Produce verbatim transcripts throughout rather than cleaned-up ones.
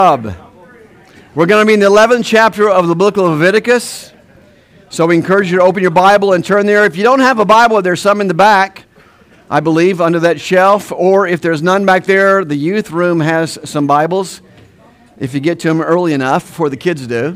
We're going to be in the eleventh chapter of the book of Leviticus. So we encourage you to open your Bible and turn there. If you don't have a Bible, there's some in the back, I believe, under that shelf. Or if there's none back there, the youth room has some Bibles, if you get to them early enough, before the kids do.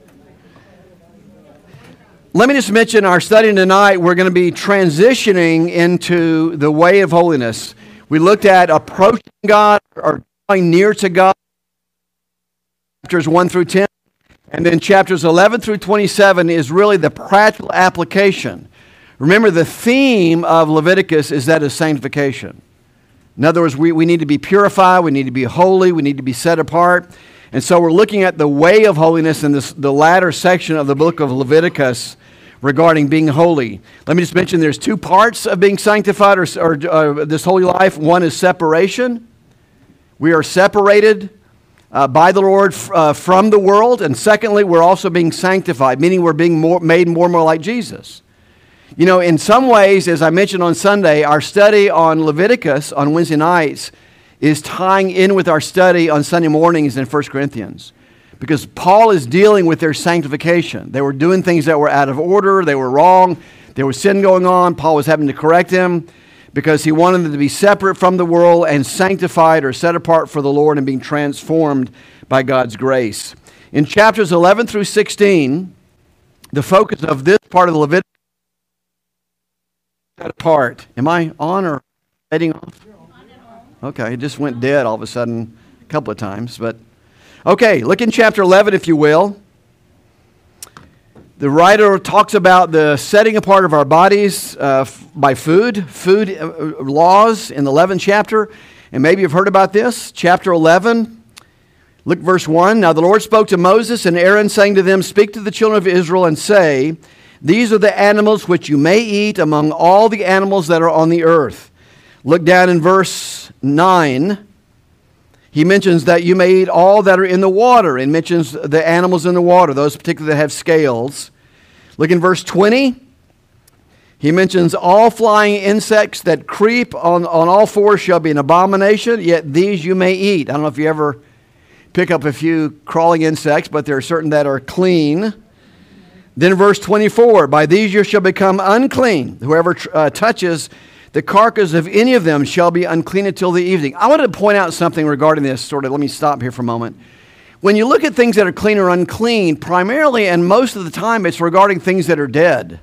Let me just mention our study tonight. We're going to be transitioning into the way of holiness. We looked at approaching God or drawing near to God, chapters one through ten. And then chapters eleven through twenty-seven is really the practical application. Remember, the theme of Leviticus is that of sanctification. In other words, we, we need to be purified, we need to be holy, we need to be set apart. And so we're looking at the way of holiness in this, the latter section of the book of Leviticus regarding being holy. Let me just mention there's two parts of being sanctified or, or uh, this holy life. One is separation. We are separated Uh, by the Lord uh, from the world. And secondly, we're also being sanctified, meaning we're being more, made more and more like Jesus. You know, in some ways, as I mentioned on Sunday, our study on Leviticus on Wednesday nights is tying in with our study on Sunday mornings in First Corinthians. Because Paul is dealing with their sanctification. They were doing things that were out of order, they were wrong, there was sin going on. Paul was having to correct them, because he wanted them to be separate from the world and sanctified or set apart for the Lord and being transformed by God's grace. In chapters eleven through sixteen, the focus of this part of the Leviticus part. Am I on or fading off? Okay, it just went dead all of a sudden a couple of times. But okay, look in chapter eleven, if you will. The writer talks about the setting apart of our bodies uh, f- by food, food uh, laws in the eleventh chapter. And maybe you've heard about this. Chapter eleven, look verse one. Now the Lord spoke to Moses and Aaron, saying to them, "Speak to the children of Israel and say, these are the animals which you may eat among all the animals that are on the earth." Look down in verse nine. He mentions that you may eat all that are in the water, and mentions the animals in the water, those particularly that have scales. Look in verse twenty. He mentions all flying insects that creep on, on all fours shall be an abomination, yet these you may eat. I don't know if you ever pick up a few crawling insects, but there are certain that are clean. Then verse twenty-four, by these you shall become unclean. Whoever uh, touches the carcass of any of them shall be unclean until the evening. I want to point out something regarding this, sort of. Let me stop here for a moment. When you look at things that are clean or unclean, primarily and most of the time it's regarding things that are dead.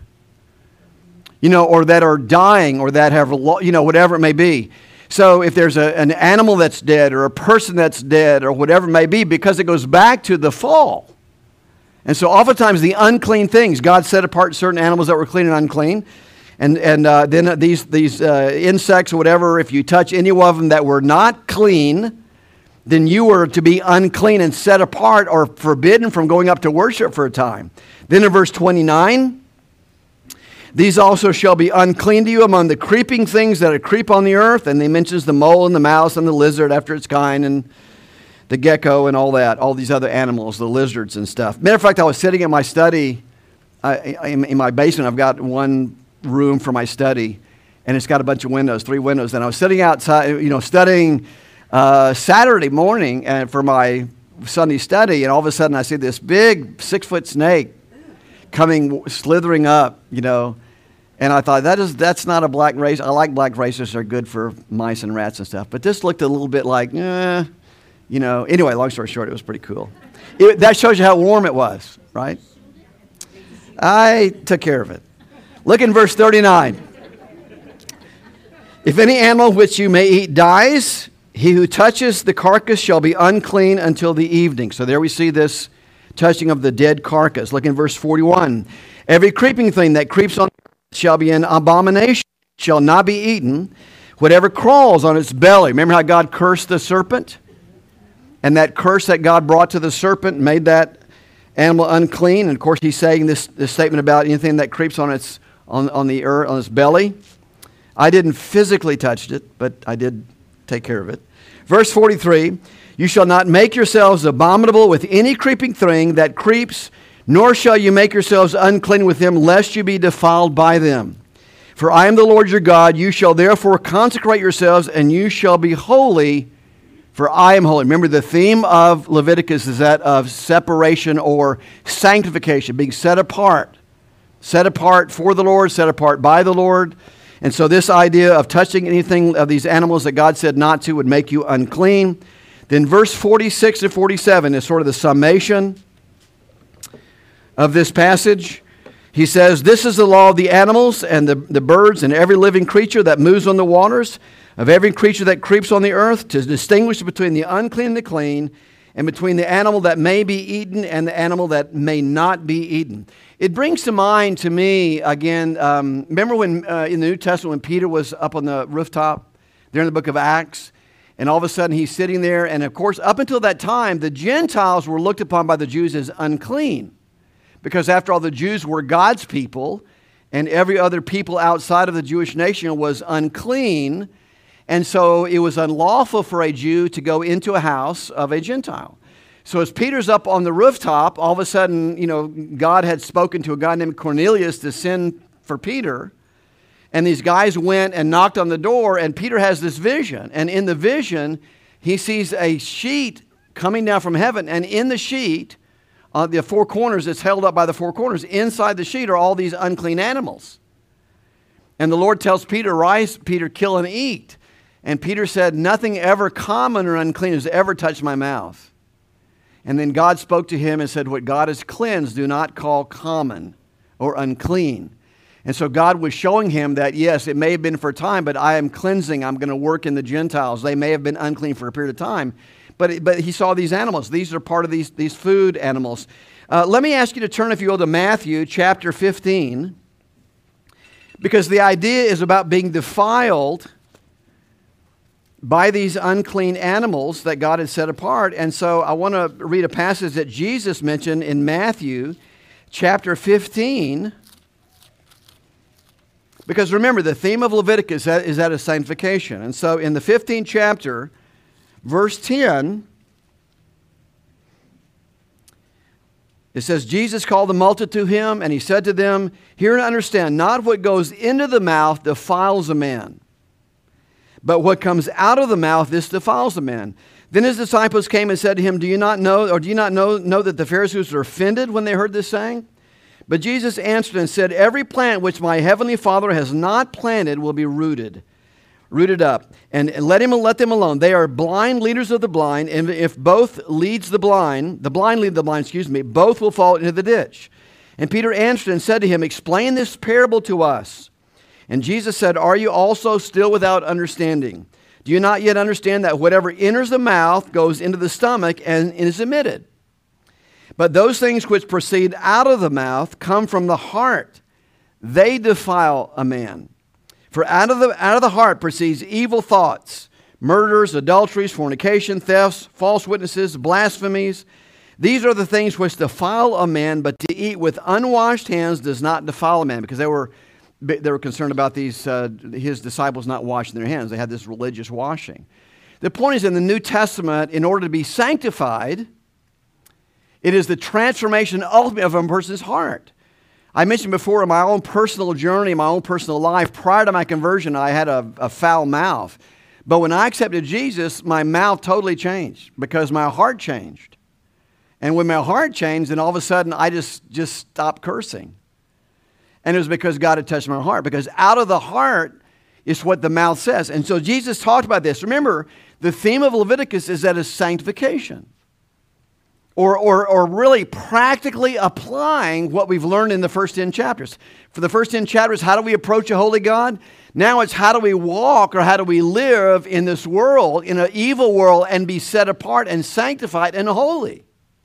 You know, or that are dying, or that have, you know, whatever it may be. So if there's a, an animal that's dead, or a person that's dead, or whatever it may be, because it goes back to the fall. And so oftentimes the unclean things, God set apart certain animals that were clean and unclean. And and uh, then these these uh, insects or whatever, if you touch any one of them that were not clean, then you were to be unclean and set apart or forbidden from going up to worship for a time. Then in verse twenty-nine, these also shall be unclean to you among the creeping things that creep on the earth. And he mentions the mole and the mouse and the lizard after its kind, and the gecko and all that, all these other animals, the lizards and stuff. Matter of fact, I was sitting in my study, uh, in, in my basement. I've got one room for my study, and it's got a bunch of windows, three windows. And I was sitting outside, you know, studying uh, Saturday morning and for my Sunday study, and all of a sudden I see this big six-foot snake coming, slithering up, you know. And I thought, that is, that's not a black racer. I like black racers. They're good for mice and rats and stuff. But this looked a little bit like, eh, you know. Anyway, long story short, it was pretty cool. It, that shows you how warm it was, right? I took care of it. Look in verse thirty-nine. If any animal which you may eat dies, he who touches the carcass shall be unclean until the evening. So there we see this touching of the dead carcass. Look in verse forty-one. Every creeping thing that creeps on the earth shall be an abomination, shall not be eaten. Whatever crawls on its belly. Remember how God cursed the serpent? And that curse that God brought to the serpent made that animal unclean. And of course he's saying this, this statement about anything that creeps on its on, on the earth, on its belly. I didn't physically touch it, but I did take care of it. Verse forty-three, you shall not make yourselves abominable with any creeping thing that creeps, nor shall you make yourselves unclean with them, lest you be defiled by them. For I am the Lord your God. You shall therefore consecrate yourselves, and you shall be holy, For I am holy. Remember, the theme of Leviticus is that of separation or sanctification, being set apart. Set apart for the Lord, set apart by the Lord. And so this idea of touching anything of these animals that God said not to would make you unclean. Then verse forty-six to forty-seven is sort of the summation of this passage. He says, this is the law of the animals and the, the birds and every living creature that moves on the waters, of every creature that creeps on the earth, to distinguish between the unclean and the clean, and between the animal that may be eaten and the animal that may not be eaten. It brings to mind to me, again, um, remember when uh, in the New Testament when Peter was up on the rooftop there in the book of Acts, and all of a sudden he's sitting there, and of course up until that time the Gentiles were looked upon by the Jews as unclean. Because after all, the Jews were God's people, and every other people outside of the Jewish nation was unclean. And so it was unlawful for a Jew to go into a house of a Gentile. So as Peter's up on the rooftop, all of a sudden, you know, God had spoken to a guy named Cornelius to send for Peter. And these guys went and knocked on the door, and Peter has this vision. And in the vision, he sees a sheet coming down from heaven, and in the sheet, Uh, the four corners, it's held up by the four corners. Inside the sheet are all these unclean animals. And the Lord tells Peter, rise, Peter, kill and eat. And Peter said, nothing ever common or unclean has ever touched my mouth. And then God spoke to him and said, what God has cleansed, do not call common or unclean. And so God was showing him that, yes, it may have been for a time, but I am cleansing. I'm going to work in the Gentiles. They may have been unclean for a period of time. But, but he saw these animals. These are part of these, these food animals. Uh, let me ask you to turn, if you will, to Matthew chapter fifteen. Because the idea is about being defiled by these unclean animals that God has set apart. And so I want to read a passage that Jesus mentioned in Matthew chapter fifteen. Because remember, the theme of Leviticus is that of sanctification. And so in the fifteenth chapter, verse ten, it says, Jesus called the multitude to him, and he said to them, hear and understand, not what goes into the mouth defiles a man, but what comes out of the mouth, this defiles a man. Then his disciples came and said to him, do you not know, or do you not know, know that the Pharisees were offended when they heard this saying? But Jesus answered and said, every plant which my heavenly Father has not planted will be rooted. Rooted up, and let him let them alone. They are blind leaders of the blind, and if both leads the blind, the blind lead the blind, excuse me, both will fall into the ditch. And Peter answered and said to him, explain this parable to us. And Jesus said, are you also still without understanding? Do you not yet understand that whatever enters the mouth goes into the stomach and is emitted? But those things which proceed out of the mouth come from the heart. They defile a man. For out of the out of the heart proceeds evil thoughts, murders, adulteries, fornication, thefts, false witnesses, blasphemies. These are the things which defile a man, but to eat with unwashed hands does not defile a man. Because they were they were concerned about these uh, his disciples not washing their hands. They had this religious washing. The point is, in the New Testament, in order to be sanctified, it is the transformation ultimately of a person's heart. I mentioned before in my own personal journey, my own personal life, prior to my conversion, I had a, a foul mouth. But when I accepted Jesus, my mouth totally changed because my heart changed. And when my heart changed, then all of a sudden I just, just stopped cursing. And it was because God had touched my heart. Because out of the heart is what the mouth says. And so Jesus talked about this. Remember, the theme of Leviticus is that it's sanctification. Or, or, or really practically applying what we've learned in the first ten chapters. For the first ten chapters, how do we approach a holy God? Now it's how do we walk or how do we live in this world, in an evil world, and be set apart and sanctified and holy?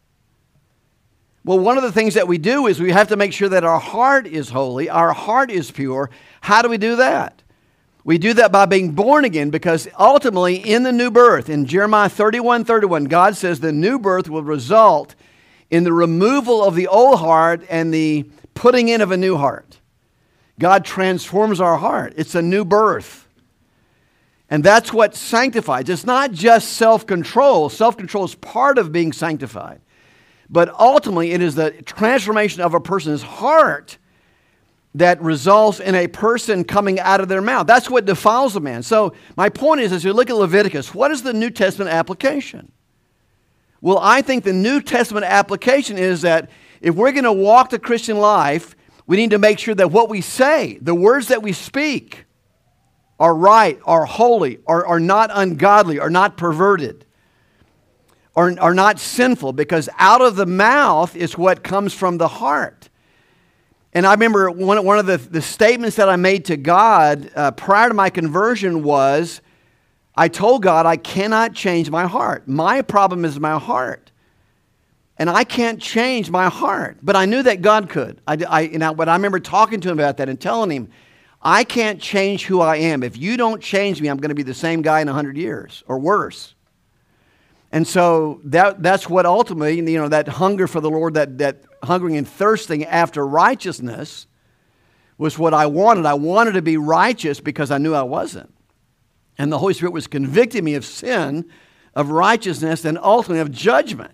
Well, one of the things that we do is we have to make sure that our heart is holy, our heart is pure. How do we do that? We do that by being born again, because ultimately in the new birth, in Jeremiah thirty-one thirty-one, God says the new birth will result in the removal of the old heart and the putting in of a new heart. God transforms our heart. It's a new birth. And that's what sanctifies. It's not just self-control. Self-control is part of being sanctified. But ultimately it is the transformation of a person's heart that results in a person coming out of their mouth. That's what defiles a man. So my point is, as you look at Leviticus, what is the New Testament application? Well, I think the New Testament application is that if we're going to walk the Christian life, we need to make sure that what we say, the words that we speak, are right, are holy, are, are not ungodly, are not perverted, are, are not sinful, because out of the mouth is what comes from the heart. And I remember one, one of the, the statements that I made to God uh, prior to my conversion was, I told God I cannot change my heart. My problem is my heart. And I can't change my heart. But I knew that God could. I, I, you know, but I remember talking to him about that and telling him, I can't change who I am. If you don't change me, I'm going to be the same guy in a hundred years or worse. And so that, that's what ultimately, you know, that hunger for the Lord, that, that hungering and thirsting after righteousness was what I wanted. I wanted to be righteous because I knew I wasn't. And the Holy Spirit was convicting me of sin, of righteousness, and ultimately of judgment.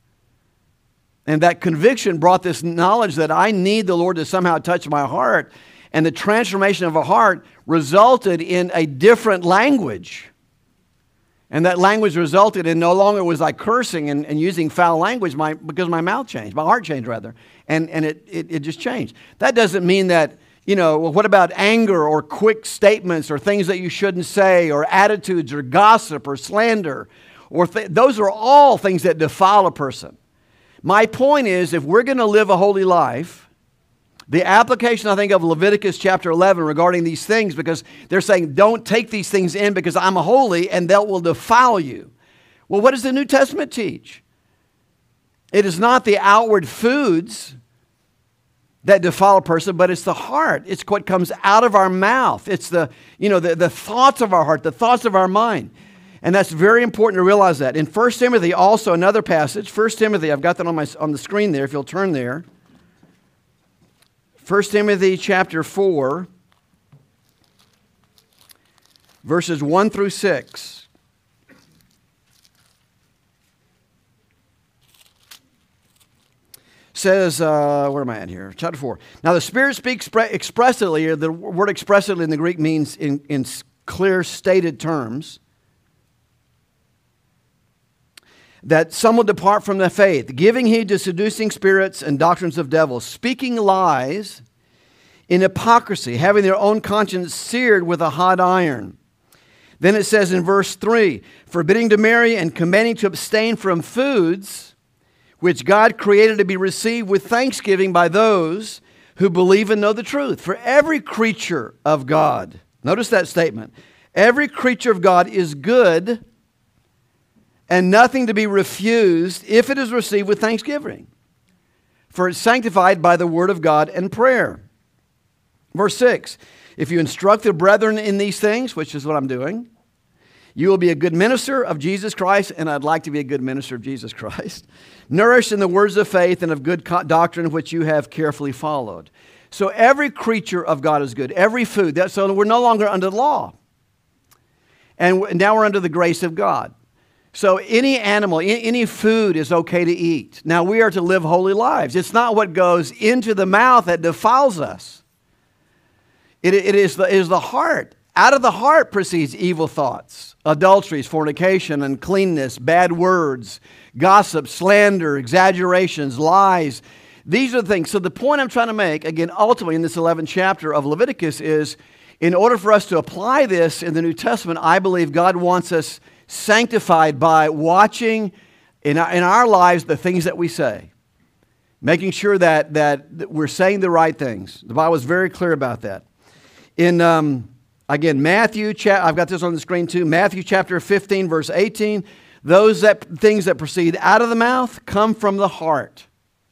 And that conviction brought this knowledge that I need the Lord to somehow touch my heart. And the transformation of a heart resulted in a different language. And that language resulted in no longer was I cursing and, and using foul language my, because my mouth changed, my heart changed rather. And, and it, it, it just changed. That doesn't mean that, you know, well, what about anger or quick statements or things that you shouldn't say or attitudes or gossip or slander? Or th- those are all things that defile a person. My point is, if we're going to live a holy life, the application, I think, of Leviticus chapter eleven regarding these things, because they're saying, don't take these things in because I'm holy and that will defile you. Well, what does the New Testament teach? It is not the outward foods that defile a person, but it's the heart. It's what comes out of our mouth. It's the, you know, the, the thoughts of our heart, the thoughts of our mind. And that's very important to realize that. In First Timothy, also another passage, First Timothy, I've got that on, my, on the screen there, if you'll turn there. First Timothy chapter four, verses one through six. Says, uh, where am I at here? Chapter four. Now the Spirit speaks expressly, the word expressly in the Greek means in, in clear stated terms, that some will depart from the faith, giving heed to seducing spirits and doctrines of devils, speaking lies in hypocrisy, having their own conscience seared with a hot iron. Then it says in verse three, forbidding to marry and commanding to abstain from foods which God created to be received with thanksgiving by those who believe and know the truth. For every creature of God, notice that statement, every creature of God is good and nothing to be refused if it is received with thanksgiving, for it's sanctified by the word of God and prayer. Verse six, if you instruct the brethren in these things, which is what I'm doing, you will be a good minister of Jesus Christ, and I'd like to be a good minister of Jesus Christ, nourished in the words of faith and of good doctrine which you have carefully followed. So every creature of God is good, every food. That, so we're no longer under the law. And now we're under the grace of God. So any animal, any food is okay to eat. Now we are to live holy lives. It's not what goes into the mouth that defiles us. It, it, is the, it is the heart. Out of the heart proceeds evil thoughts, adulteries, fornication, uncleanness, bad words, gossip, slander, exaggerations, lies. These are the things. So the point I'm trying to make, again, ultimately in this eleventh chapter of Leviticus is, in order for us to apply this in the New Testament, I believe God wants us sanctified by watching in our, in our lives the things that we say. Making sure that, that we're saying the right things. The Bible is very clear about that. In, um, again, Matthew, cha- I've got this on the screen too, Matthew chapter fifteen, verse eighteen, those that things that proceed out of the mouth come from the heart,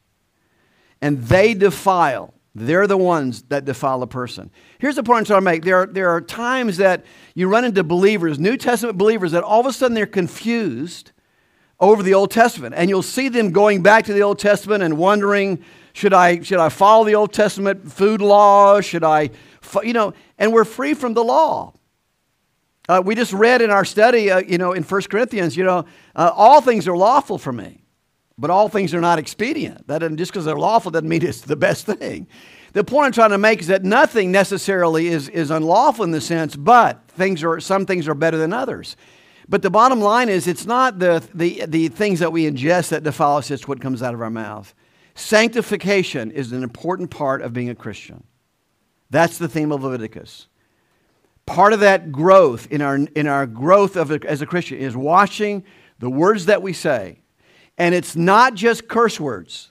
and they defile. They're the ones that defile a person. Here's the point I'm trying to make. There are, there are times that you run into believers, New Testament believers, that all of a sudden they're confused over the Old Testament. And you'll see them going back to the Old Testament and wondering, should I, should I follow the Old Testament food law? Should I, you know, and we're free from the law. Uh, we just read in our study, uh, you know, in First Corinthians, you know, uh, all things are lawful for me. But all things are not expedient. That doesn't, just because they're lawful doesn't mean it's the best thing. The point I'm trying to make is that nothing necessarily is, is unlawful in the sense, but things are some things are better than others. But the bottom line is it's not the, the, the things that we ingest that defile us, it's what comes out of our mouth. Sanctification is an important part of being a Christian. That's the theme of Leviticus. Part of that growth in our, in our growth of a, as a Christian is watching the words that we say. And it's not just curse words.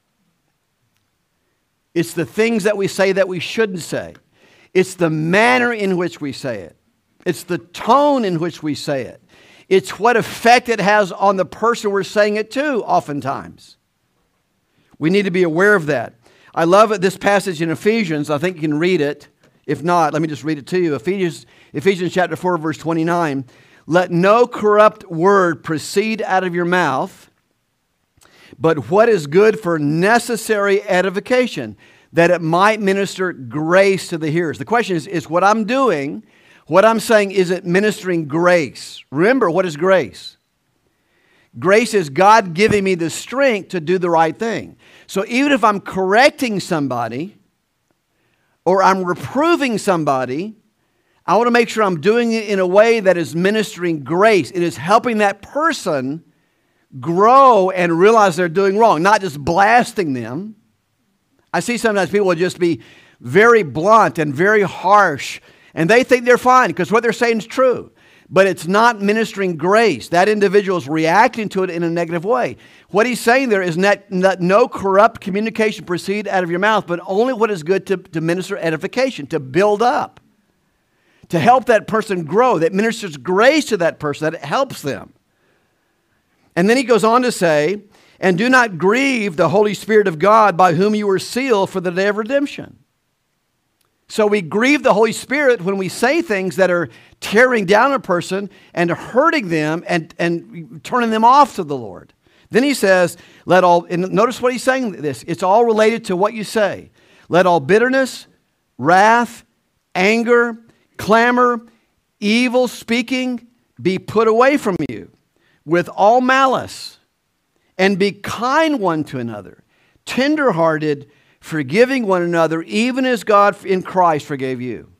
It's the things that we say that we shouldn't say. It's the manner in which we say it. It's the tone in which we say it. It's what effect it has on the person we're saying it to, oftentimes. We need to be aware of that. I love it, this passage in Ephesians. I think you can read it. If not, let me just read it to you. Ephesians, Ephesians chapter four, verse twenty-nine. Let no corrupt word proceed out of your mouth, but what is good for necessary edification, that it might minister grace to the hearers. The question is, is what I'm doing, what I'm saying, is it ministering grace? Remember, what is grace? Grace is God giving me the strength to do the right thing. So even if I'm correcting somebody or I'm reproving somebody, I want to make sure I'm doing it in a way that is ministering grace. It is helping that person grow and realize they're doing wrong, not just blasting them. I see sometimes people will just be very blunt and very harsh, and they think they're fine because what they're saying is true. But it's not ministering grace. That individual is reacting to it in a negative way. What he's saying there is that, that no corrupt communication proceed out of your mouth, but only what is good to, to minister edification, to build up, to help that person grow, that ministers grace to that person, that it helps them. And then he goes on to say, and do not grieve the Holy Spirit of God by whom you were sealed for the day of redemption. So we grieve the Holy Spirit when we say things that are tearing down a person and hurting them and, and turning them off to the Lord. Then he says, let all, and notice what he's saying this, it's all related to what you say. Let all bitterness, wrath, anger, clamor, evil speaking be put away from you with all malice, and be kind one to another, tenderhearted, forgiving one another, even as God in Christ forgave you.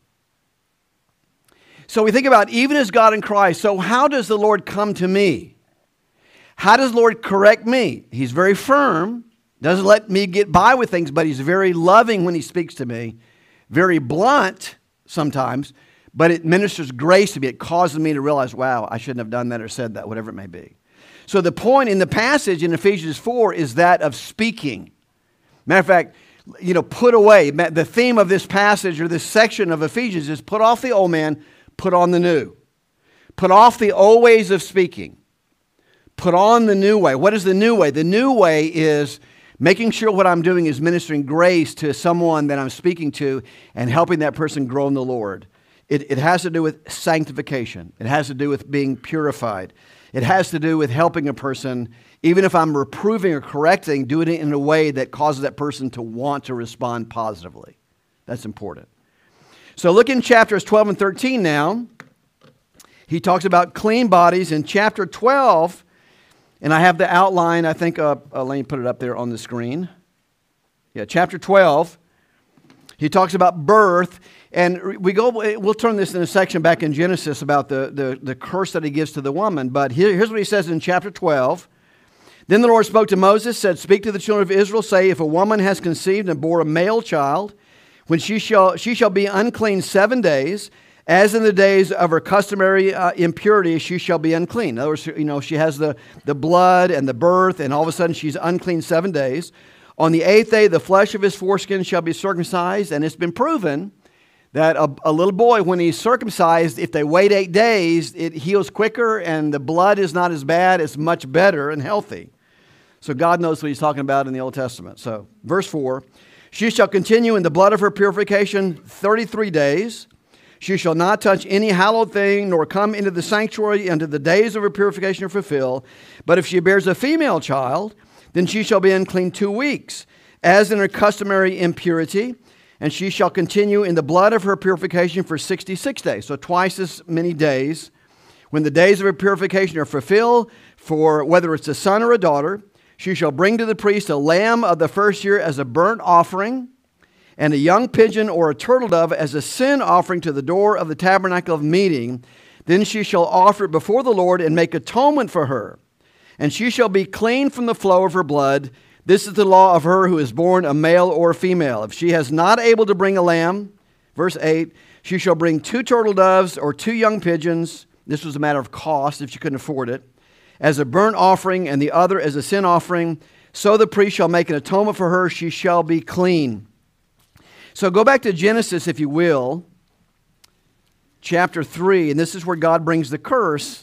So we think about even as God in Christ. So how does the Lord come to me? How does the Lord correct me? He's very firm, doesn't let me get by with things, but he's very loving when he speaks to me, very blunt sometimes, but it ministers grace to me. It causes me to realize, wow, I shouldn't have done that or said that, whatever it may be. So the point in the passage in Ephesians four is that of speaking. Matter of fact, you know, put away. The theme of this passage or this section of Ephesians is put off the old man, put on the new. Put off the old ways of speaking. Put on the new way. What is the new way? The new way is making sure what I'm doing is ministering grace to someone that I'm speaking to and helping that person grow in the Lord. It, it has to do with sanctification. It has to do with being purified. It has to do with helping a person, even if I'm reproving or correcting, doing it in a way that causes that person to want to respond positively. That's important. So look in chapters twelve and thirteen now. He talks about clean bodies. In chapter twelve, and I have the outline, I think, uh, uh, let me put it up there on the screen. Yeah, chapter twelve, he talks about birth. And we go, we'll turn this in a section back in Genesis about the, the, the curse that he gives to the woman. But here, here's what he says in chapter twelve. Then the Lord spoke to Moses, said, speak to the children of Israel, say, if a woman has conceived and bore a male child, when she shall, she shall be unclean seven days, as in the days of her customary uh, impurity, she shall be unclean. In other words, you know, she has the, the blood and the birth, and all of a sudden she's unclean seven days. On the eighth day, the flesh of his foreskin shall be circumcised, and it's been proven that a, a little boy, when he's circumcised, if they wait eight days, it heals quicker and the blood is not as bad. It's much better and healthy. So God knows what he's talking about in the Old Testament. So verse four, she shall continue in the blood of her purification thirty-three days. She shall not touch any hallowed thing, nor come into the sanctuary until the days of her purification are fulfilled. But if she bears a female child, then she shall be unclean two weeks, as in her customary impurity. And she shall continue in the blood of her purification for sixty-six days. So twice as many days. When the days of her purification are fulfilled, for whether it's a son or a daughter, She shall bring to the priest a lamb of the first year as a burnt offering, and a young pigeon or a turtle dove as a sin offering to the door of the tabernacle of meeting. Then she shall offer it before the Lord and make atonement for her. And she shall be clean from the flow of her blood. This is the law of her who is born a male or a female. If she has not able to bring a lamb, verse eight, she shall bring two turtle doves or two young pigeons. This was a matter of cost if she couldn't afford it, as a burnt offering, and the other as a sin offering. So the priest shall make an atonement for her. She shall be clean. So go back to Genesis, if you will, chapter three, and this is where God brings the curse.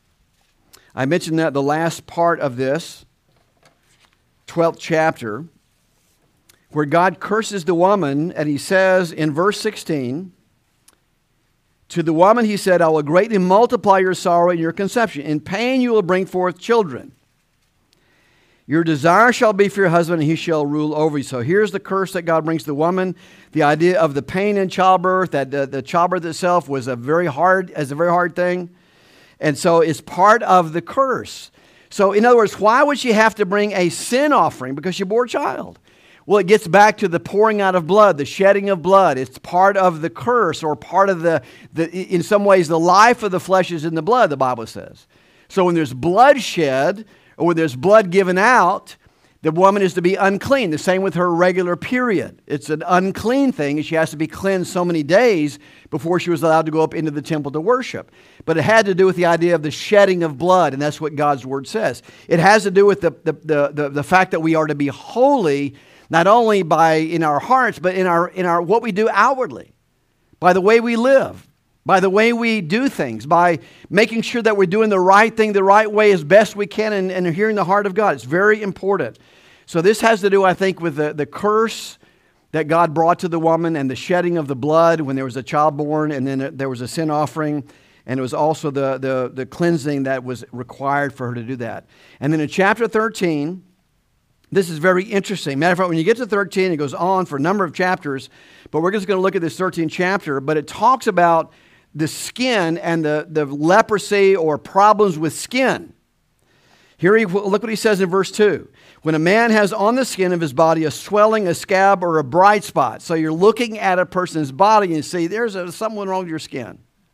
I mentioned that the last part of this, twelfth chapter, where God curses the woman, and he says in verse sixteen, to the woman he said, I will greatly multiply your sorrow and your conception. In pain you will bring forth children. Your desire shall be for your husband, and he shall rule over you. So here's the curse that God brings to the woman. The idea of the pain in childbirth, that the, the childbirth itself was a very hard, as a very hard thing. And so it's part of the curse. So in other words, why would she have to bring a sin offering? Because she bore a child. Well, it gets back to the pouring out of blood, the shedding of blood. It's part of the curse, or part of the, the in some ways, the life of the flesh is in the blood, the Bible says. So when there's blood shed, or when there's blood given out, the woman is to be unclean. The same with her regular period. It's an unclean thing, and she has to be cleansed so many days before she was allowed to go up into the temple to worship. But it had to do with the idea of the shedding of blood, and that's what God's Word says. It has to do with the, the, the, the, the fact that we are to be holy, not only by in our hearts, but in our in our what we do outwardly, by the way we live, by the way we do things, by making sure that we're doing the right thing the right way as best we can, and, and hearing the heart of God. It's very important. So this has to do, I think, with the, the curse that God brought to the woman, and the shedding of the blood when there was a child born, and then there was a sin offering, and it was also the, the, the cleansing that was required for her to do that. And then in chapter thirteen, this is very interesting. Matter of fact, when you get to thirteen, it goes on for a number of chapters, but we're just going to look at this thirteenth chapter, but it talks about the skin and the, the leprosy or problems with skin. Here, he, look what he says in verse two. When a man has on the skin of his body a swelling, a scab, or a bright spot. So you're looking at a person's body and you see there's a, something wrong with your skin.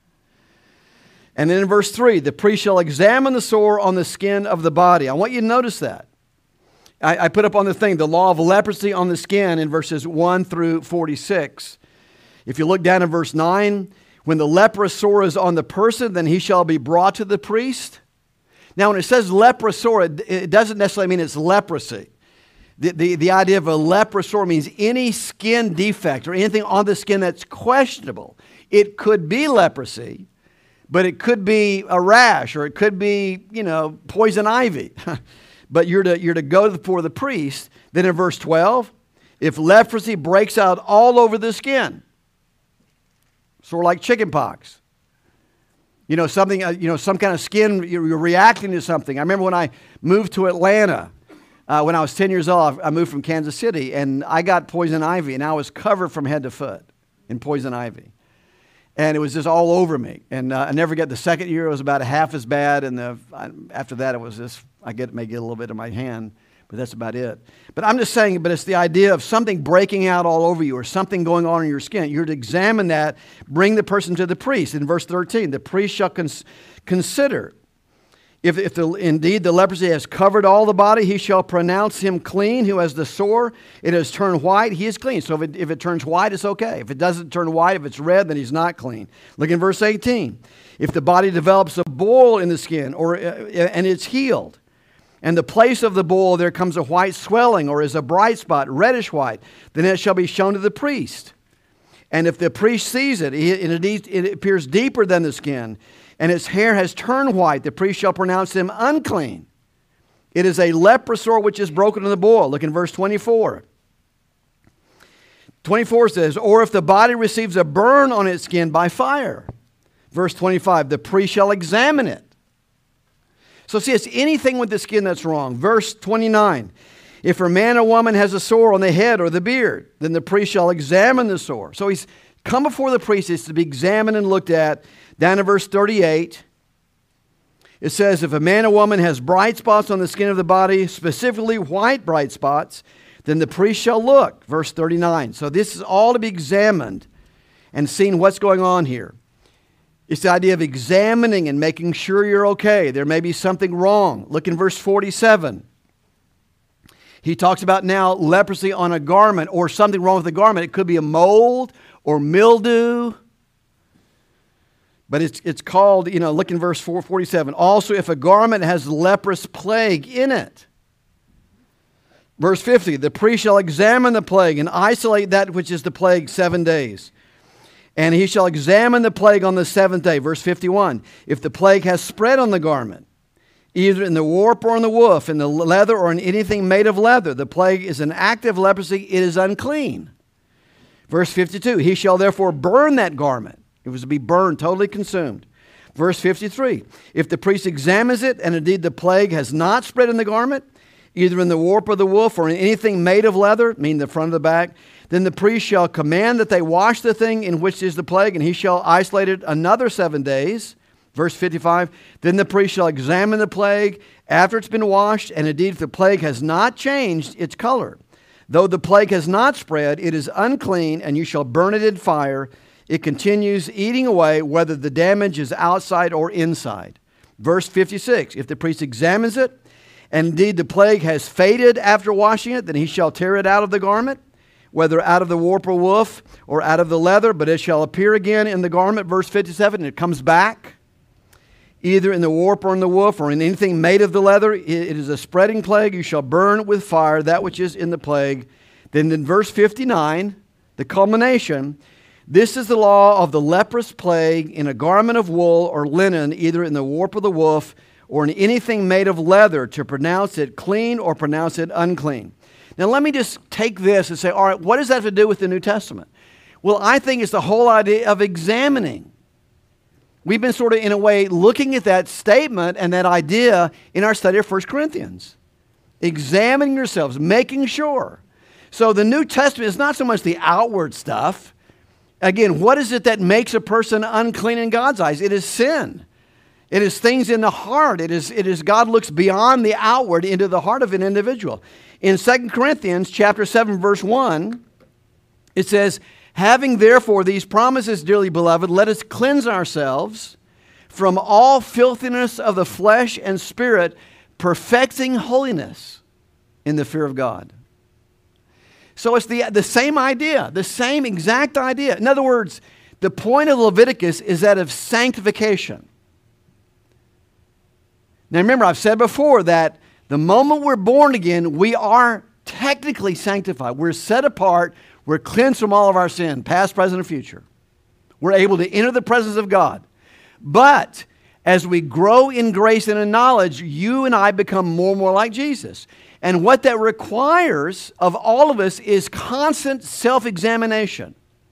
And then in verse three, the priest shall examine the sore on the skin of the body. I want you to notice that. I, I put up on the thing, the law of leprosy on the skin in verses one through forty-six. If you look down in verse nine, when the leprous sore is on the person, then he shall be brought to the priest. Now, when it says leprous sore, it, it doesn't necessarily mean it's leprosy. The, the, the idea of a leprous sore means any skin defect or anything on the skin that's questionable. It could be leprosy, but it could be a rash, or it could be, you know, poison ivy. But you're to, you're to go before the priest. Then in verse twelve, if leprosy breaks out all over the skin, sort of like chicken pox, you know, something, uh, you know, some kind of skin, you're reacting to something. I remember when I moved to Atlanta, uh, when I was ten years old, I moved from Kansas City, and I got poison ivy, and I was covered from head to foot in poison ivy. And it was just all over me. And uh, I never get the second year, it was about half as bad, and the, I, after that, it was just, I get may get a little bit in my hand, but that's about it. But I'm just saying, but it's the idea of something breaking out all over you, or something going on in your skin. You're to examine that, bring the person to the priest. In verse thirteen, the priest shall cons- consider, if, if the, indeed the leprosy has covered all the body, he shall pronounce him clean who has the sore. It has turned white, he is clean. So if it, if it turns white, it's okay. If it doesn't turn white, if it's red, then he's not clean. Look in verse eighteen. If the body develops a boil in the skin, or uh, and it's healed, and the place of the boil there comes a white swelling, or is a bright spot, reddish white, then it shall be shown to the priest. And if the priest sees it, it appears deeper than the skin, and its hair has turned white, the priest shall pronounce him unclean. It is a leprous sore which is broken in the boil. Look in verse twenty-four. twenty-four says, or if the body receives a burn on its skin by fire. Verse twenty-five, the priest shall examine it. So see, it's anything with the skin that's wrong. Verse twenty-nine, if a man or woman has a sore on the head or the beard, then the priest shall examine the sore. So he's come before the priest, it's to be examined and looked at. Down in verse thirty-eight, It says, if a man or woman has bright spots on the skin of the body, specifically white bright spots, then the priest shall look. Verse thirty-nine. So this is all to be examined and seen what's going on here. It's the idea of examining and making sure you're okay. There may be something wrong. Look in verse forty-seven. He talks about now leprosy on a garment or something wrong with the garment. It could be a mold or mildew. But it's, it's called, you know, look in verse four forty-seven. Also, if a garment has leprous plague in it. Verse fifty, the priest shall examine the plague and isolate that which is the plague seven days. And he shall examine the plague on the seventh day. Verse fifty-one, if the plague has spread on the garment, either in the warp or in the woof, in the leather or in anything made of leather, the plague is an active leprosy, it is unclean. Verse fifty-two, he shall therefore burn that garment. It was to be burned, totally consumed. Verse fifty-three, if the priest examines it, and indeed the plague has not spread in the garment, either in the warp or the woof, or in anything made of leather, meaning the front or the back, then the priest shall command that they wash the thing in which is the plague, and he shall isolate it another seven days. Verse fifty-five, then the priest shall examine the plague after it's been washed, and indeed if the plague has not changed its color, though the plague has not spread, it is unclean, and you shall burn it in fire. It continues eating away, whether the damage is outside or inside. Verse fifty-six, if the priest examines it, and indeed the plague has faded after washing it, then he shall tear it out of the garment, whether out of the warp or woof, or out of the leather, but it shall appear again in the garment. Verse fifty-seven, and it comes back, either in the warp or in the woof, or in anything made of the leather. It is a spreading plague. You shall burn with fire that which is in the plague. Then in verse fifty-nine, the culmination, this is the law of the leprous plague in a garment of wool or linen, either in the warp or the woof, or in anything made of leather, to pronounce it clean or pronounce it unclean. Now let me just take this and say, all right, what does that have to do with the New Testament? Well, I think it's the whole idea of examining. We've been sort of, in a way, looking at that statement and that idea in our study of First Corinthians. Examining yourselves, making sure. So the New Testament is not so much the outward stuff. Again, what is it that makes a person unclean in God's eyes? It is sin. It is things in the heart. It is, it is God looks beyond the outward into the heart of an individual. In Second Corinthians chapter seven, verse one, it says, having therefore these promises, dearly beloved, let us cleanse ourselves from all filthiness of the flesh and spirit, perfecting holiness in the fear of God. So it's the, the same idea, the same exact idea. In other words, the point of Leviticus is that of sanctification. Now remember, I've said before that the moment we're born again, we are technically sanctified. We're set apart. We're cleansed from all of our sin, past, present, and future. We're able to enter the presence of God. But as we grow in grace and in knowledge, you and I become more and more like Jesus. And what that requires of all of us is constant self-examination.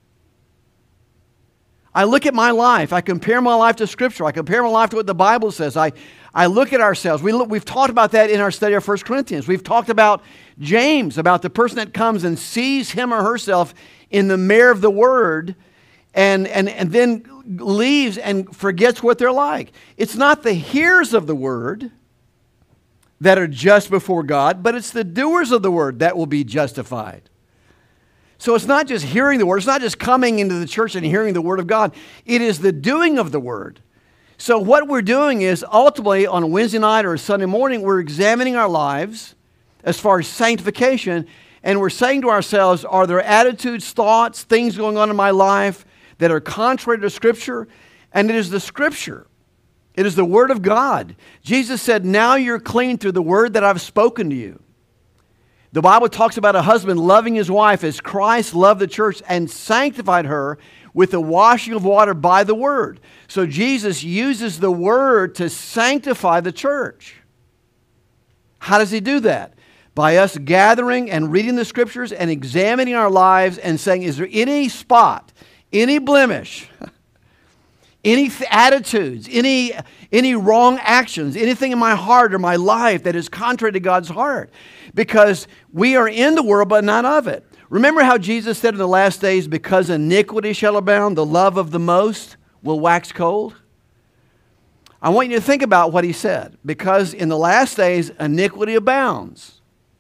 I look at my life. I compare my life to Scripture. I compare my life to what the Bible says. I, I look at ourselves. We look, we've talked about that in our study of First Corinthians. We've talked about James, about the person that comes and sees him or herself in the mirror of the Word and, and, and then leaves and forgets what they're like. It's not the hearers of the Word that are just before God, but it's the doers of the Word that will be justified. So it's not just hearing the Word. It's not just coming into the church and hearing the Word of God. It is the doing of the Word. So what we're doing is ultimately on a Wednesday night or a Sunday morning, we're examining our lives as far as sanctification, and we're saying to ourselves, are there attitudes, thoughts, things going on in my life that are contrary to Scripture? And it is the Scripture. It is the Word of God. Jesus said, now you're clean through the Word that I've spoken to you. The Bible talks about a husband loving his wife as Christ loved the church and sanctified her with the washing of water by the Word. So Jesus uses the Word to sanctify the church. How does He do that? By us gathering and reading the Scriptures and examining our lives and saying, is there any spot, any blemish, any th- attitudes, any, any wrong actions, anything in my heart or my life that is contrary to God's heart? Because we are in the world, but not of it. Remember how Jesus said in the last days, because iniquity shall abound, the love of the most will wax cold? I want you to think about what he said. Because in the last days, iniquity abounds.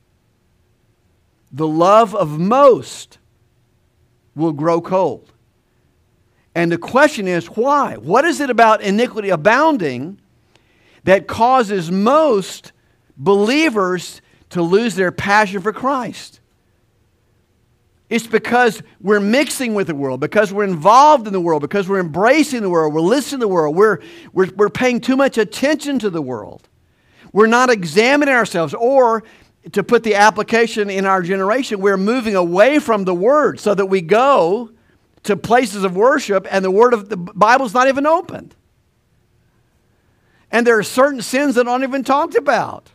The love of most will grow cold. And the question is, why? What is it about iniquity abounding that causes most believers to lose their passion for Christ? It's because we're mixing with the world, because we're involved in the world, because we're embracing the world, we're listening to the world, we're, we're, we're paying too much attention to the world. We're not examining ourselves, or to put the application in our generation, we're moving away from the Word so that we go to places of worship and the Word of the Bible's not even opened. And there are certain sins that aren't even talked about.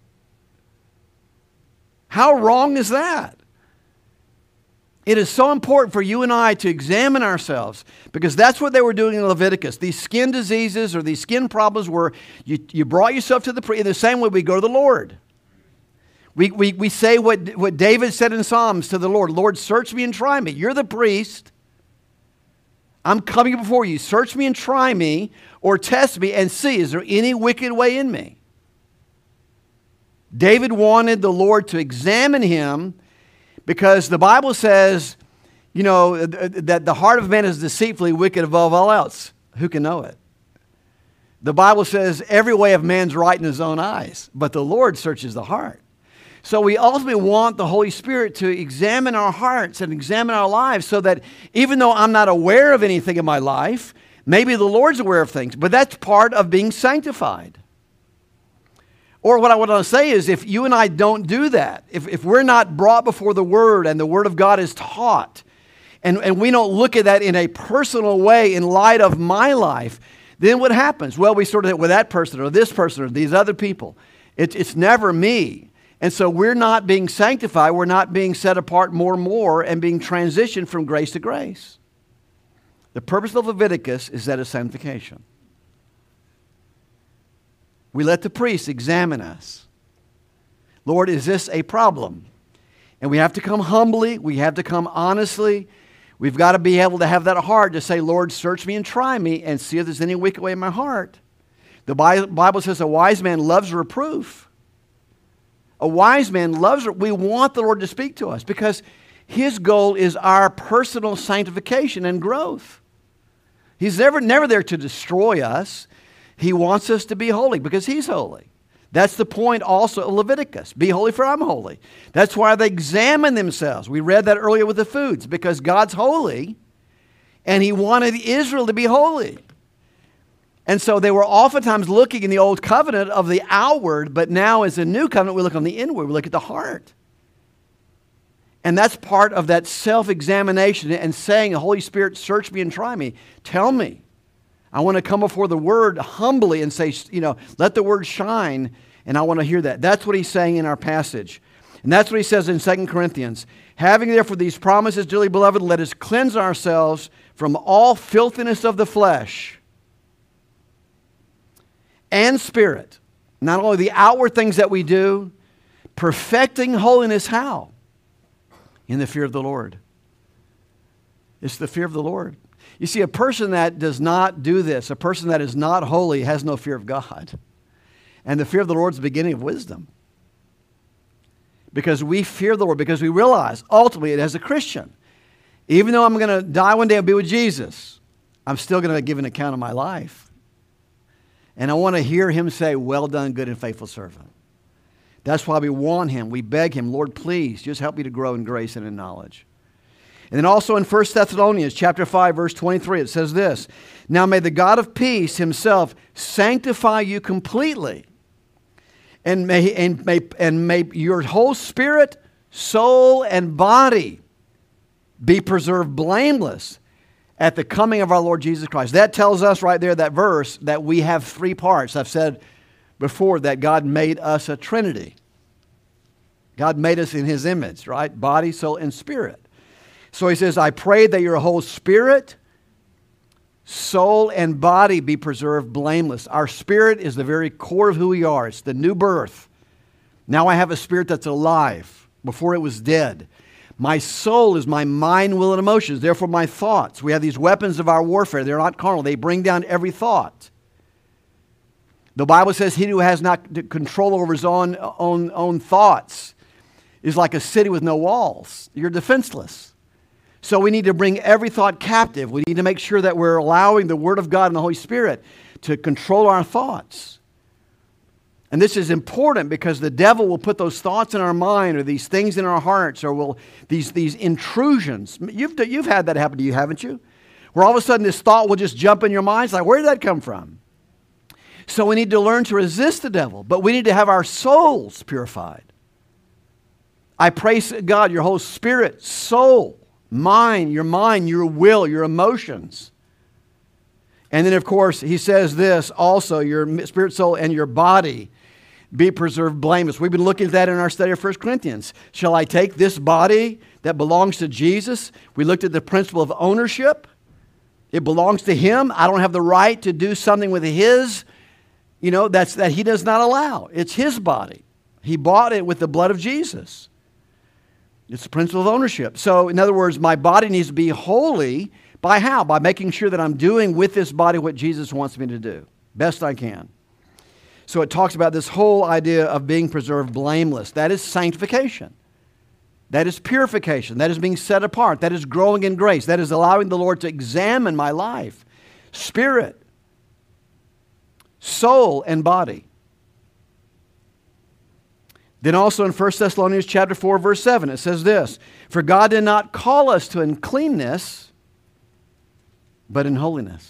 How wrong is that? It is so important for you and I to examine ourselves, because that's what they were doing in Leviticus. These skin diseases or these skin problems where you, you brought yourself to the priest. In the same way we go to the Lord. We, we, we say what, what David said in Psalms to the Lord. Lord, search me and try me. You're the priest. I'm coming before you. Search me and try me, or test me and see, is there any wicked way in me? David wanted the Lord to examine him, because the Bible says, you know, that the heart of man is deceitfully wicked above all else. Who can know it? The Bible says every way of man's right in his own eyes, but the Lord searches the heart. So we ultimately want the Holy Spirit to examine our hearts and examine our lives, so that even though I'm not aware of anything in my life, maybe the Lord's aware of things, but that's part of being sanctified. Or what I want to say is, if you and I don't do that, if, if we're not brought before the Word and the Word of God is taught, and, and we don't look at that in a personal way in light of my life, then what happens? Well, we sort of, with that person or this person or these other people, it, it's never me. And so we're not being sanctified, we're not being set apart more and more and being transitioned from grace to grace. The purpose of Leviticus is that of sanctification. We let the priest examine us. Lord, is this a problem? And we have to come humbly. We have to come honestly. We've got to be able to have that heart to say, Lord, search me and try me and see if there's any wicked way in my heart. The Bible says a wise man loves reproof. A wise man loves it. We want the Lord to speak to us because His goal is our personal sanctification and growth. He's never, never there to destroy us. He wants us to be holy because He's holy. That's the point also of Leviticus. Be holy for I'm holy. That's why they examine themselves. We read that earlier with the foods, because God's holy and He wanted Israel to be holy. And so they were oftentimes looking in the old covenant of the outward, but now as a new covenant we look on the inward. We look at the heart. And that's part of that self-examination and saying, the Holy Spirit, search me and try me. Tell me. I want to come before the Word humbly and say, you know, let the Word shine, and I want to hear that. That's what he's saying in our passage. And that's what he says in Second Corinthians. Having therefore these promises, dearly beloved, let us cleanse ourselves from all filthiness of the flesh and spirit. Not only the outward things that we do, perfecting holiness how? In the fear of the Lord. It's the fear of the Lord. You see, a person that does not do this, a person that is not holy, has no fear of God. And the fear of the Lord is the beginning of wisdom. Because we fear the Lord, because we realize, ultimately, as a Christian, even though I'm going to die one day and be with Jesus, I'm still going to give an account of my life. And I want to hear Him say, well done, good and faithful servant. That's why we want Him. We beg Him, Lord, please, just help me to grow in grace and in knowledge. And then also in First Thessalonians chapter five, verse twenty-three, it says this, now may the God of peace Himself sanctify you completely, and may, and may, and may your whole spirit, soul, and body be preserved blameless at the coming of our Lord Jesus Christ. That tells us right there, that verse, that we have three parts. I've said before that God made us a Trinity. God made us in His image, right? Body, soul, and spirit. So He says, I pray that your whole spirit, soul, and body be preserved blameless. Our spirit is the very core of who we are. It's the new birth. Now I have a spirit that's alive. Before it was dead. My soul is my mind, will, and emotions. Therefore my thoughts. We have these weapons of our warfare. They're not carnal. They bring down every thought. The Bible says he who has not control over his own, own, own thoughts is like a city with no walls. You're defenseless. So we need to bring every thought captive. We need to make sure that we're allowing the Word of God and the Holy Spirit to control our thoughts. And this is important because the devil will put those thoughts in our mind or these things in our hearts or will these, these intrusions. You've, you've had that happen to you, haven't you? Where all of a sudden this thought will just jump in your mind. It's like, where did that come from? So we need to learn to resist the devil, but we need to have our souls purified. I praise God, your whole spirit, soul, mind, your mind, your will, your emotions. And then, of course, he says this also, your spirit, soul, and your body be preserved blameless. We've been looking at that in our study of First Corinthians. Shall I take this body that belongs to Jesus? We looked at the principle of ownership. It belongs to him. I don't have the right to do something with his, you know, that's that he does not allow. It's his body. He bought it with the blood of Jesus. It's the principle of ownership. So, in other words, my body needs to be holy. By how? By making sure that I'm doing with this body what Jesus wants me to do. Best I can. So it talks about this whole idea of being preserved blameless. That is sanctification. That is purification. That is being set apart. That is growing in grace. That is allowing the Lord to examine my life, spirit, soul, and body. Then also in First Thessalonians chapter four, verse seven, it says this, for God did not call us to uncleanness, but in holiness.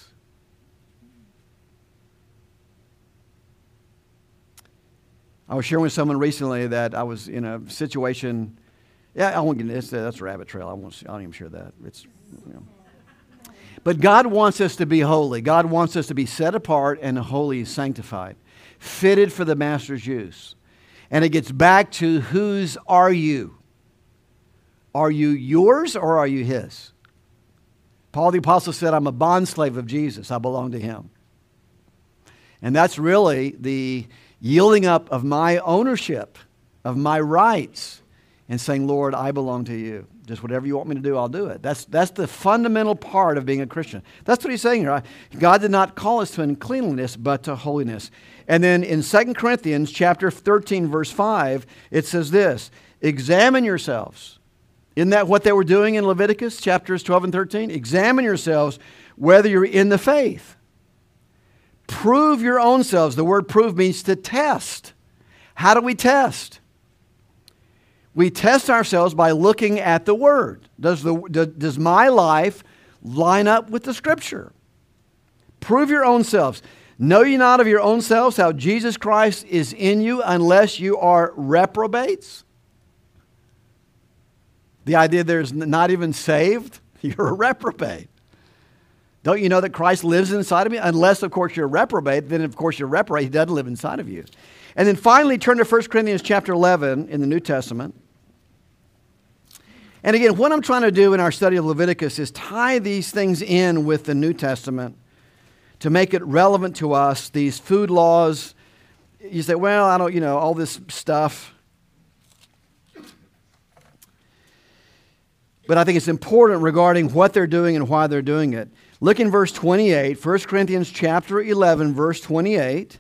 I was sharing with someone recently that I was in a situation. Yeah, I won't get into this. That's a rabbit trail. I won't. I don't even share that. It's, you know. But God wants us to be holy. God wants us to be set apart and holy, sanctified, fitted for the Master's use. And it gets back to whose are you? Are you yours or are you his? Paul the Apostle said, I'm a bondslave of Jesus. I belong to him. And that's really the yielding up of my ownership, of my rights, and saying, Lord, I belong to you. Just whatever you want me to do, I'll do it. That's, that's the fundamental part of being a Christian. That's what he's saying here. God did not call us to uncleanliness, but to holiness. And then in Second Corinthians chapter thirteen, verse five, it says this, examine yourselves. Isn't that what they were doing in Leviticus chapters twelve and thirteen? Examine yourselves whether you're in the faith. Prove your own selves. The word prove means to test. How do we test? We test ourselves by looking at the Word. Does, the, does my life line up with the Scripture? Prove your own selves. Know ye not of your own selves how Jesus Christ is in you unless you are reprobates? The idea there's not even saved, you're a reprobate. Don't you know that Christ lives inside of me? Unless, of course, you're a reprobate, then, of course, you're reprobate. He doesn't live inside of you. And then finally, turn to First Corinthians chapter eleven in the New Testament. And again, what I'm trying to do in our study of Leviticus is tie these things in with the New Testament to make it relevant to us, these food laws. You say, well, I don't, you know, all this stuff. But I think it's important regarding what they're doing and why they're doing it. Look in verse twenty-eight, First Corinthians chapter eleven, verse twenty-eight.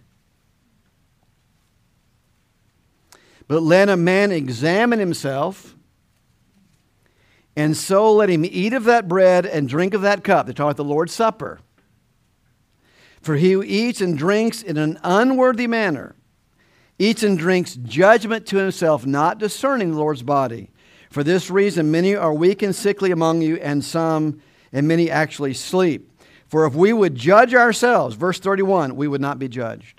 But let a man examine himself, and so let him eat of that bread and drink of that cup. They're talking about the Lord's Supper. For he who eats and drinks in an unworthy manner eats and drinks judgment to himself, not discerning the Lord's body. For this reason, many are weak and sickly among you, and some and many actually sleep. For if we would judge ourselves, verse thirty-one, we would not be judged.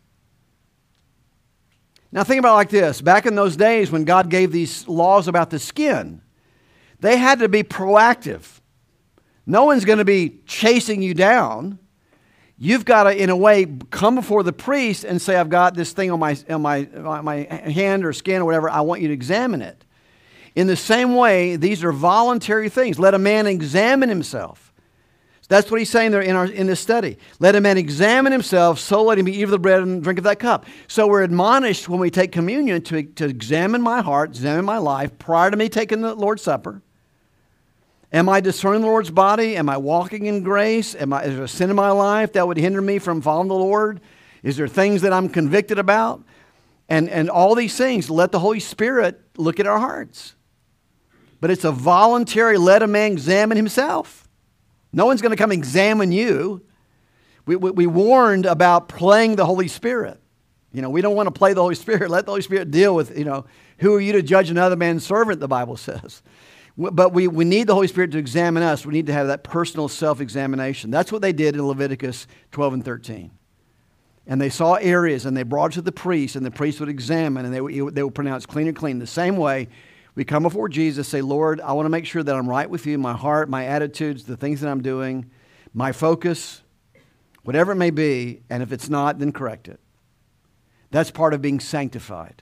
Now think about it like this. Back in those days when God gave these laws about the skin, they had to be proactive. No one's going to be chasing you down. You've got to, in a way, come before the priest and say, I've got this thing on my, on my, on my hand or skin or whatever. I want you to examine it. In the same way, these are voluntary things. Let a man examine himself. That's what he's saying there in, our, in this study. Let a man examine himself, so let him eat of the bread and drink of that cup. So we're admonished when we take communion to, to examine my heart, examine my life prior to me taking the Lord's Supper. Am I discerning the Lord's body? Am I walking in grace? Am I, is there a sin in my life that would hinder me from following the Lord? Is there things that I'm convicted about? And, and all these things, let the Holy Spirit look at our hearts. But it's a voluntary, let a man examine himself. No one's going to come examine you. We, we, we warned about playing the Holy Spirit. You know, we don't want to play the Holy Spirit. Let the Holy Spirit deal with, you know, who are you to judge another man's servant, the Bible says. But we, we need the Holy Spirit to examine us. We need to have that personal self-examination. That's what they did in Leviticus twelve and thirteen. And they saw areas, and they brought it to the priest, and the priest would examine, and they would, they would pronounce clean or clean. The same way, we come before Jesus, say, Lord, I want to make sure that I'm right with you, my heart, my attitudes, the things that I'm doing, my focus, whatever it may be, and if it's not, then correct it. That's part of being sanctified.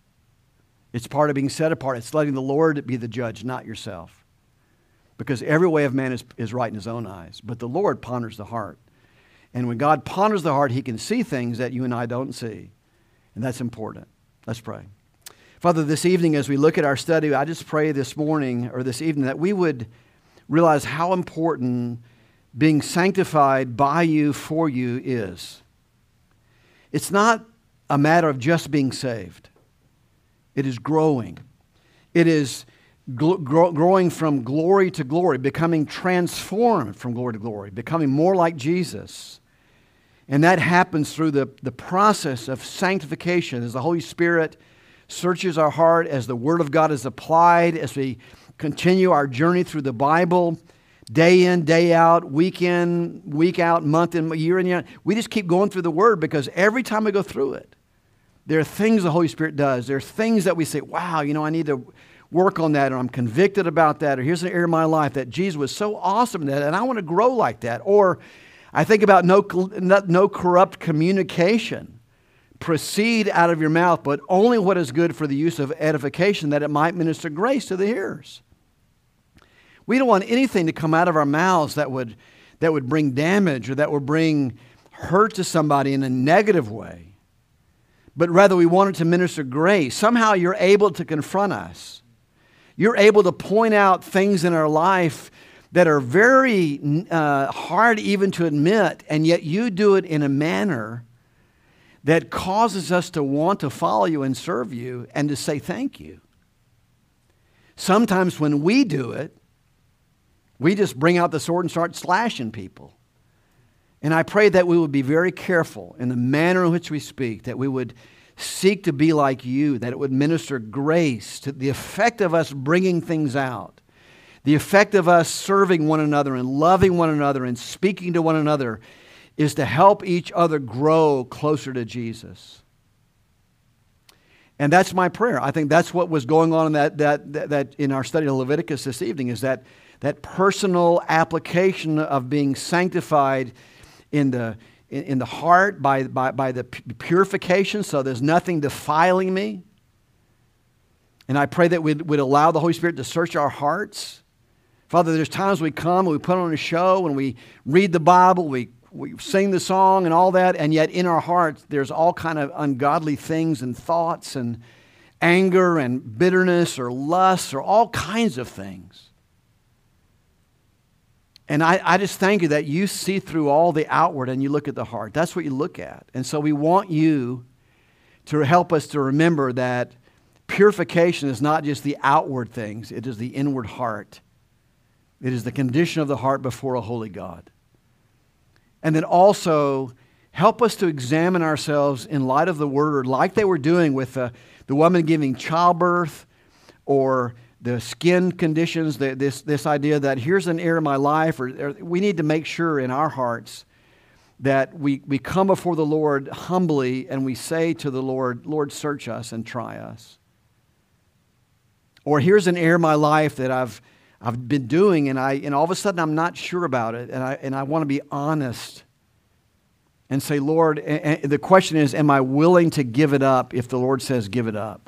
It's part of being set apart. It's letting the Lord be the judge, not yourself. Because every way of man is, is right in his own eyes. But the Lord ponders the heart. And when God ponders the heart, he can see things that you and I don't see. And that's important. Let's pray. Father, this evening as we look at our study, I just pray this morning or this evening that we would realize how important being sanctified by you, for you is. It's not a matter of just being saved. It is growing. It is gl- grow- growing from glory to glory, becoming transformed from glory to glory, becoming more like Jesus. And that happens through the, the process of sanctification as the Holy Spirit searches our heart, as the Word of God is applied, as we continue our journey through the Bible, day in, day out, week in, week out, month in, year in, year out. We just keep going through the Word because every time we go through it, there are things the Holy Spirit does. There are things that we say, wow, you know, I need to work on that, or I'm convicted about that, or here's an area of my life that Jesus was so awesome in that, and I want to grow like that. Or I think about no, no corrupt communication. Proceed out of your mouth, but only what is good for the use of edification, that it might minister grace to the hearers. We don't want anything to come out of our mouths that would, that would bring damage or that would bring hurt to somebody in a negative way. But rather we want it to minister grace. Somehow you're able to confront us. You're able to point out things in our life that are very uh, hard even to admit, and yet you do it in a manner that causes us to want to follow you and serve you and to say thank you. Sometimes when we do it, we just bring out the sword and start slashing people. And I pray that we would be very careful in the manner in which we speak, that we would seek to be like you, that it would minister grace to the effect of us bringing things out, the effect of us serving one another and loving one another and speaking to one another is to help each other grow closer to Jesus. And that's my prayer. I think that's what was going on in that, that, that, that in our study of Leviticus this evening, is that, that personal application of being sanctified in the, in, in the heart by, by, by the purification, so there's nothing defiling me. And I pray that we'd, we'd allow the Holy Spirit to search our hearts. Father, there's times we come and we put on a show and we read the Bible, we We sing the song and all that, and yet in our hearts there's all kind of ungodly things and thoughts and anger and bitterness or lust or all kinds of things. And I, I just thank you that you see through all the outward and you look at the heart. That's what you look at. And so we want you to help us to remember that purification is not just the outward things, it is the inward heart. It is the condition of the heart before a holy God. And then also help us to examine ourselves in light of the Word, like they were doing with the, the woman giving childbirth or the skin conditions, the, this, this idea that here's an area of my life. Or, or we need to make sure in our hearts that we, we come before the Lord humbly and we say to the Lord, Lord, search us and try us. Or here's an area of my life that I've I've been doing, and I and all of a sudden I'm not sure about it, and I and I want to be honest and say, Lord, and, and the question is, am I willing to give it up if the Lord says give it up?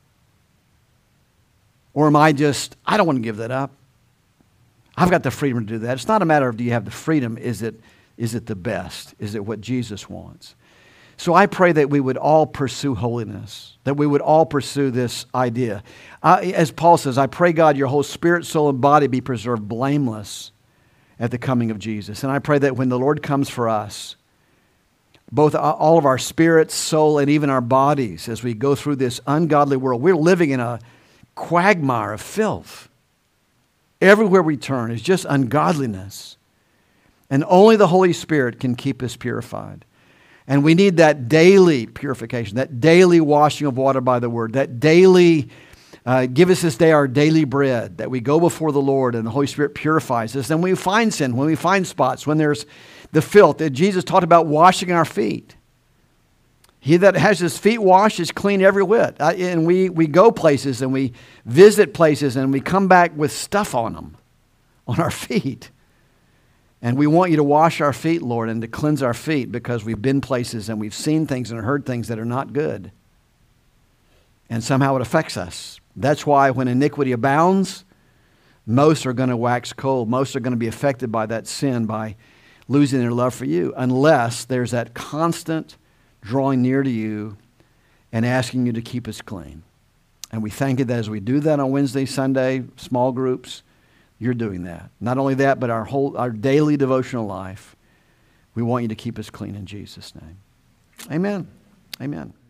Or am I just, I don't want to give that up. I've got the freedom to do that. It's not a matter of do you have the freedom, is it is it the best? Is it what Jesus wants? So I pray that we would all pursue holiness, that we would all pursue this idea. Uh, as Paul says, I pray, God, your whole spirit, soul, and body be preserved blameless at the coming of Jesus. And I pray that when the Lord comes for us, both all of our spirits, soul, and even our bodies as we go through this ungodly world. We're living in a quagmire of filth. Everywhere we turn is just ungodliness. And only the Holy Spirit can keep us purified. And we need that daily purification, that daily washing of water by the Word, that daily, uh, give us this day our daily bread, that we go before the Lord and the Holy Spirit purifies us. And when we find sin, when we find spots, when there's the filth, that Jesus talked about washing our feet. He that has his feet washed is clean every whit. Uh, and we, we go places and we visit places and we come back with stuff on them, on our feet. And we want you to wash our feet, Lord, and to cleanse our feet because we've been places and we've seen things and heard things that are not good. And somehow it affects us. That's why when iniquity abounds, most are going to wax cold. Most are going to be affected by that sin, by losing their love for you, unless there's that constant drawing near to you and asking you to keep us clean. And we thank you that as we do that on Wednesday, Sunday, small groups, you're doing that. Not only that, but our whole, our daily devotional life. We want you to keep us clean in Jesus' name. Amen. Amen.